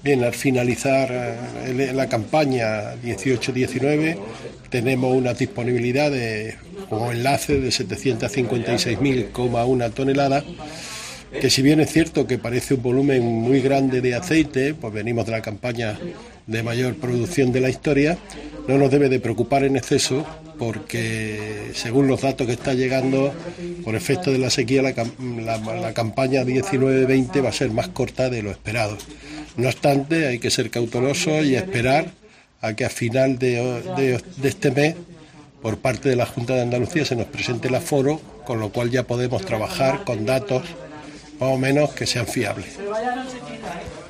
Bien, al finalizar la campaña 18-19 tenemos una disponibilidad como enlace de 756.000,1 toneladas, que si bien es cierto que parece un volumen muy grande de aceite, pues venimos de la campaña de mayor producción de la historia, no nos debe de preocupar en exceso porque según los datos que está llegando, por efecto de la sequía, la campaña 19-20 va a ser más corta de lo esperado. No obstante, hay que ser cautelosos y esperar a que a final de este mes, por parte de la Junta de Andalucía, se nos presente el aforo, con lo cual ya podemos trabajar con datos más o menos que sean fiables.